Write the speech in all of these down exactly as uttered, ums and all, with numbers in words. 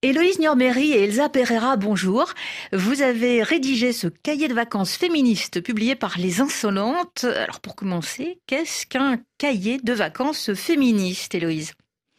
Héloïse Niormery et Elsa Pereira, bonjour. Vous avez rédigé ce cahier de vacances féministe publié par Les Insolentes. Alors pour commencer, qu'est-ce qu'un cahier de vacances féministe, Héloïse ?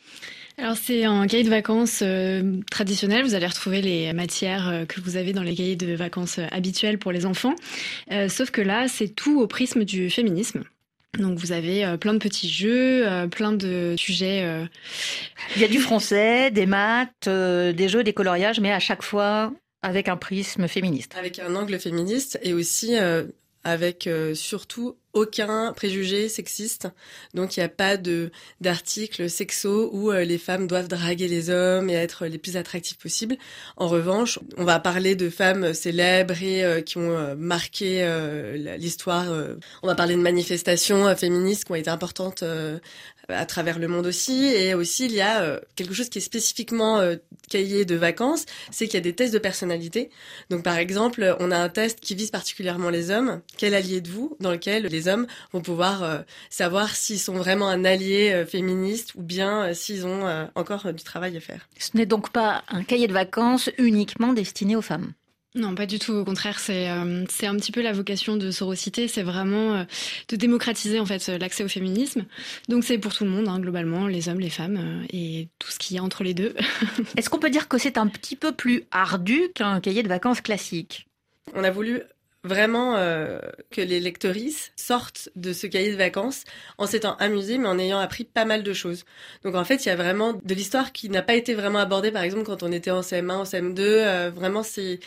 Alors c'est un cahier de vacances euh, traditionnel, vous allez retrouver les matières euh, que vous avez dans les cahiers de vacances euh, habituels pour les enfants, euh, sauf que là c'est tout au prisme du féminisme. Donc vous avez euh, plein de petits jeux, euh, plein de sujets. Euh... Il y a du français, des maths, euh, des jeux, des coloriages, mais à chaque fois avec un prisme féministe. Avec un angle féministe et aussi euh, avec euh, surtout aucun préjugé sexiste. Donc il n'y a pas de d'articles sexos où euh, les femmes doivent draguer les hommes et être les plus attractives possibles. En revanche, on va parler de femmes célèbres et euh, qui ont euh, marqué euh, l'histoire. Euh. On va parler de manifestations euh, féministes qui ont été importantes euh, à travers le monde aussi. Et aussi, il y a euh, quelque chose qui est spécifiquement euh, cahier de vacances, c'est qu'il y a des tests de personnalité. Donc par exemple, on a un test qui vise particulièrement les hommes. Quel allié êtes-vous ? Dans lequel les hommes vont pouvoir euh, savoir s'ils sont vraiment un allié euh, féministe ou bien euh, s'ils ont euh, encore euh, du travail à faire. Ce n'est donc pas un cahier de vacances uniquement destiné aux femmes. Non, pas du tout. Au contraire, c'est euh, c'est un petit peu la vocation de Sororité, c'est vraiment euh, de démocratiser en fait l'accès au féminisme. Donc c'est pour tout le monde, hein, globalement, les hommes, les femmes euh, et tout ce qu'il y a entre les deux. Est-ce qu'on peut dire que c'est un petit peu plus ardu qu'un cahier de vacances classique ? On a voulu vraiment euh, que les lectrices sortent de ce cahier de vacances en s'étant amusées, mais en ayant appris pas mal de choses. Donc en fait, il y a vraiment de l'histoire qui n'a pas été vraiment abordée, par exemple, quand on était en C M un, en C M deux. Euh, vraiment, c'est...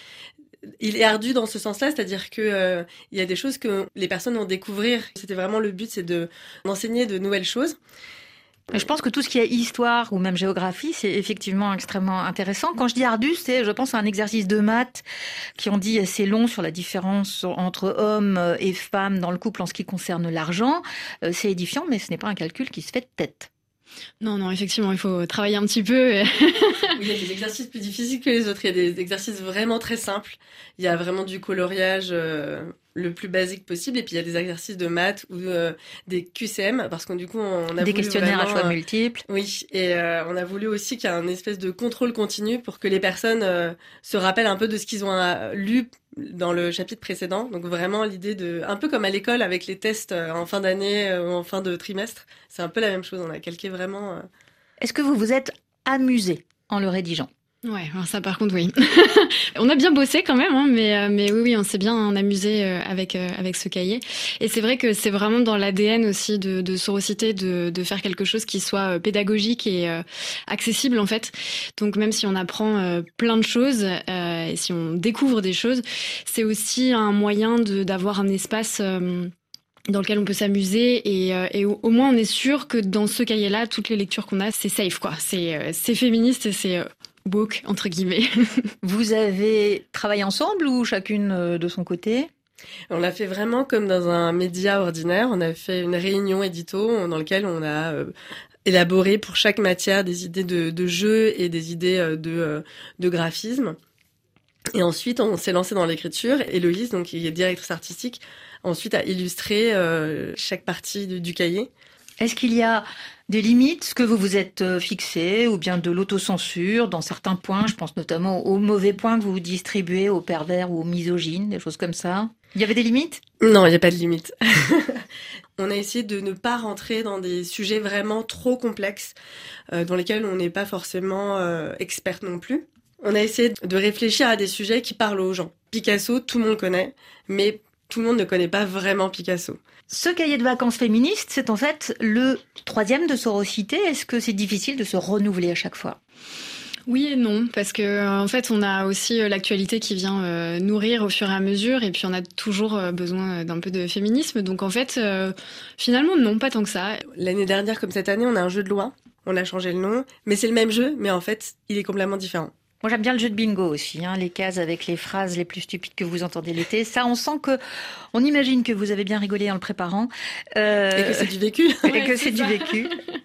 Il est ardu dans ce sens-là, c'est-à-dire que euh, il y a des choses que les personnes vont découvrir. C'était vraiment le but, c'est de d'enseigner de nouvelles choses. Je pense que tout ce qui est histoire ou même géographie, c'est effectivement extrêmement intéressant. Quand je dis ardu, c'est, je pense, à un exercice de maths qui ont dit c'est long sur la différence entre hommes et femmes dans le couple en ce qui concerne l'argent. C'est édifiant, mais ce n'est pas un calcul qui se fait de tête. Non, non, effectivement, il faut travailler un petit peu. Et... Il y a des exercices plus difficiles que les autres. Il y a des exercices vraiment très simples. Il y a vraiment du coloriage euh, le plus basique possible. Et puis, il y a des exercices de maths ou euh, des Q C M. Parce qu'on du coup, on a des voulu questionnaires vraiment, à choix euh, multiples. Oui, et euh, on a voulu aussi qu'il y ait un espèce de contrôle continu pour que les personnes euh, se rappellent un peu de ce qu'ils ont euh, lu dans le chapitre précédent. Donc vraiment l'idée de, un peu comme à l'école avec les tests en fin d'année ou en fin de trimestre, c'est un peu la même chose. On a calqué vraiment. Euh... Est-ce que vous vous êtes amusé en le rédigeant ? Ouais, alors ça par contre oui. On a bien bossé quand même, hein, mais euh, mais oui oui, on s'est bien amusé euh, avec euh, avec ce cahier. Et c'est vrai que c'est vraiment dans l'A D N aussi de, de Sororité de de faire quelque chose qui soit pédagogique et euh, accessible en fait. Donc même si on apprend euh, plein de choses euh, et si on découvre des choses, c'est aussi un moyen de d'avoir un espace euh, dans lequel on peut s'amuser et, euh, et au, au moins on est sûr que dans ce cahier-là, toutes les lectures qu'on a, c'est safe quoi. C'est euh, c'est féministe et c'est euh, woke, entre guillemets. Vous avez travaillé ensemble ou chacune de son côté ? On l'a fait vraiment comme dans un média ordinaire. On a fait une réunion édito dans laquelle on a euh, élaboré pour chaque matière des idées de, de jeu et des idées euh, de, euh, de graphisme. Et ensuite, on s'est lancé dans l'écriture. Héloïse, donc, qui est directrice artistique, ensuite a illustré euh, chaque partie du, du cahier. Est-ce qu'il y a des limites, ce que vous vous êtes fixé, ou bien de l'autocensure dans certains points? Je pense notamment aux mauvais points que vous vous distribuez, aux pervers ou aux misogynes, des choses comme ça. Il y avait des limites? Non, il n'y a pas de limite. On a essayé de ne pas rentrer dans des sujets vraiment trop complexes, euh, dans lesquels on n'est pas forcément euh, expert non plus. On a essayé de réfléchir à des sujets qui parlent aux gens. Picasso, tout le monde connaît, mais tout le monde ne connaît pas vraiment Picasso. Ce cahier de vacances féministes, c'est en fait le troisième de Sororité. Est-ce que c'est difficile de se renouveler à chaque fois ? Oui et non, parce que en fait, on a aussi l'actualité qui vient euh, nourrir au fur et à mesure, et puis on a toujours euh, besoin d'un peu de féminisme. Donc en fait, euh, finalement, non, pas tant que ça. L'année dernière, comme cette année, on a un jeu de loi. On a changé le nom, mais c'est le même jeu, mais en fait, il est complètement différent. Moi, j'aime bien le jeu de bingo aussi, hein, les cases avec les phrases les plus stupides que vous entendez l'été. Ça, on sent que, on imagine que vous avez bien rigolé en le préparant. Euh... Et que c'est du vécu. Et ouais, que c'est, c'est du vécu.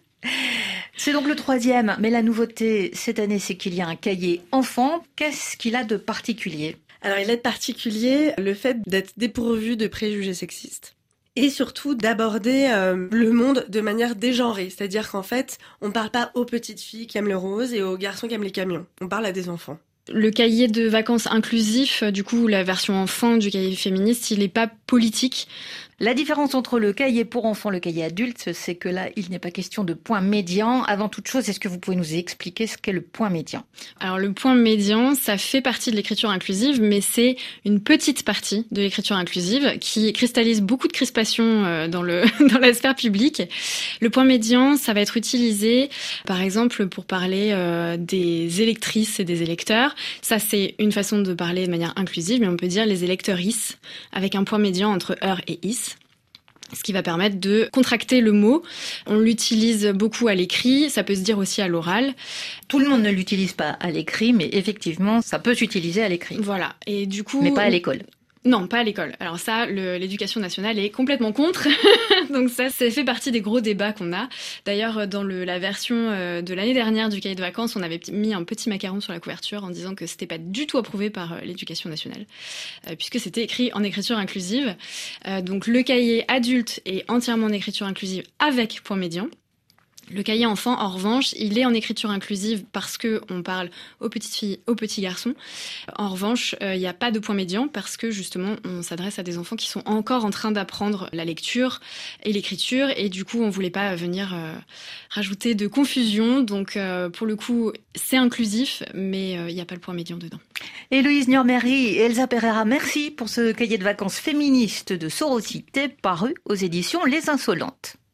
C'est donc le troisième, mais la nouveauté cette année, c'est qu'il y a un cahier enfant. Qu'est-ce qu'il a de particulier ? Alors, il a de particulier le fait d'être dépourvu de préjugés sexistes. Et surtout d'aborder euh, le monde de manière dégenrée. C'est-à-dire qu'en fait, on ne parle pas aux petites filles qui aiment le rose et aux garçons qui aiment les camions. On parle à des enfants. Le cahier de vacances inclusif, du coup, la version enfant du cahier féministe, il n'est pas politique. La différence entre le cahier pour enfants et le cahier adulte, c'est que là, il n'est pas question de point médian. Avant toute chose, est-ce que vous pouvez nous expliquer ce qu'est le point médian ? Alors, le point médian, ça fait partie de l'écriture inclusive, mais c'est une petite partie de l'écriture inclusive qui cristallise beaucoup de crispations dans le, dans la sphère publique. Le point médian, ça va être utilisé, par exemple, pour parler euh, des électrices et des électeurs. Ça, c'est une façon de parler de manière inclusive, mais on peut dire les électeurisses, avec un point médian entre heure et is. Ce qui va permettre de contracter le mot. On l'utilise beaucoup à l'écrit, ça peut se dire aussi à l'oral. Tout le monde ne l'utilise pas à l'écrit, mais effectivement, ça peut s'utiliser à l'écrit. Voilà, et du coup... Mais pas à l'école. Non, pas à l'école. Alors ça, le, l'éducation nationale est complètement contre. Donc ça, ça fait partie des gros débats qu'on a. D'ailleurs, dans le, la version euh, de l'année dernière du cahier de vacances, on avait mis un petit macaron sur la couverture en disant que c'était pas du tout approuvé par euh, l'éducation nationale, euh, puisque c'était écrit en écriture inclusive. Euh, donc le cahier adulte est entièrement en écriture inclusive avec point médian. Le cahier enfant, en revanche, il est en écriture inclusive parce que on parle aux petites filles, aux petits garçons. En revanche, il euh, n'y a pas de point médian parce que justement, on s'adresse à des enfants qui sont encore en train d'apprendre la lecture et l'écriture, et du coup, on voulait pas venir euh, rajouter de confusion. Donc, euh, pour le coup, c'est inclusif, mais il euh, n'y a pas le point médian dedans. Héloïse Niormery et Elsa Pereira, merci pour ce cahier de vacances féministe de Sororité paru aux éditions Les Insolentes.